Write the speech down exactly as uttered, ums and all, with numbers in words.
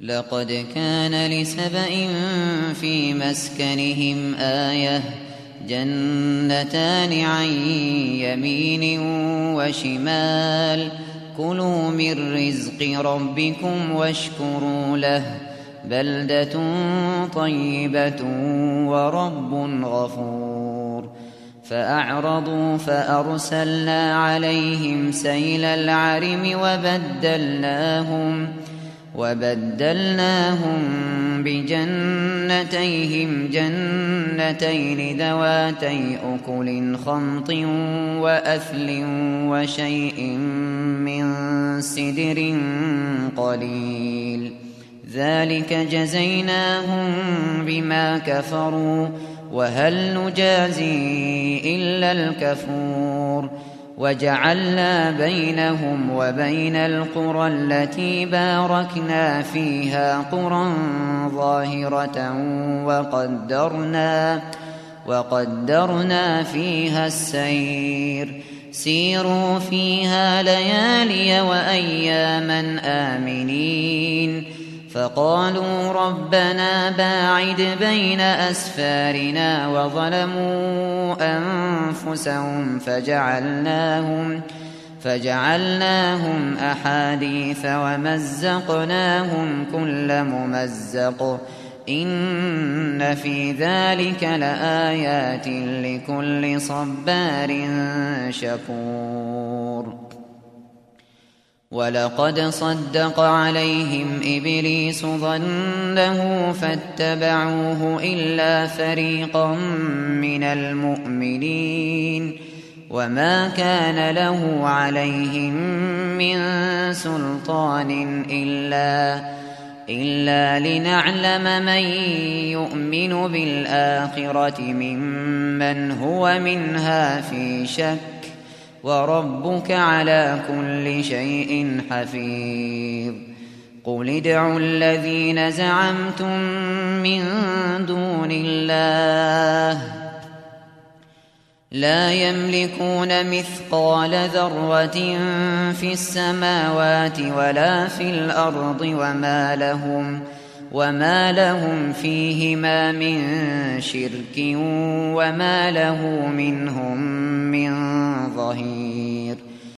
لقد كان لسبإ في مسكنهم آية جنتان عن يمين وشمال كلوا من رزق ربكم واشكروا له بلدة طيبة ورب غفور فأعرضوا فأرسلنا عليهم سيل العرم وبدلناهم وبدلناهم بجنتيهم جنتين ذواتي أكل خمط وأثل وشيء من سدر قليل ذلك جزيناهم بما كفروا وهل نجازي إلا الكفور وجعلنا بينهم وبين القرى التي باركنا فيها قرى ظاهرة وقدرنا, وقدرنا فيها السير سيروا فيها ليالي وأياما آمنين فقالوا ربنا باعد بين أسفارنا وظلموا أنفسهم فجعلناهم, فجعلناهم أحاديث ومزقناهم كل ممزق إن في ذلك لآيات لكل صبار شكور ولقد صدق عليهم إبليس ظنه فاتبعوه إلا فريقا من المؤمنين وما كان له عليهم من سلطان إلا, إلا لنعلم من يؤمن بالآخرة ممن هو منها في شك وربك على كل شيء حفيظ قل ادعوا الذين زعمتم من دون الله لا يملكون مثقال ذرة في السماوات ولا في الأرض وما لهم وما لهم فيهما من شرك وما له منهم من ظهير